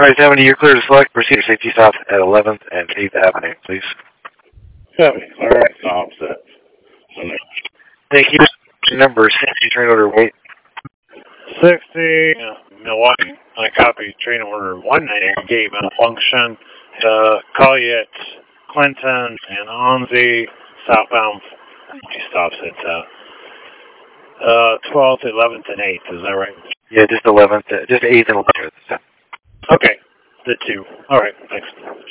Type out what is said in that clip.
Alright, 70, you're clear to select. Proceed to safety stop at 11th and 8th Avenue, please. Copy. Alright, offset. So next. Thank you. Number 60, train order, wait. 60, Milwaukee. I copy train order 190, gate malfunction. Call you at Clinton and Onzi, southbound. She stops at 12th, 11th, and 8th. Is that right? Yeah, just 11th, just 8th and 11th. Okay, the two. All right, thanks.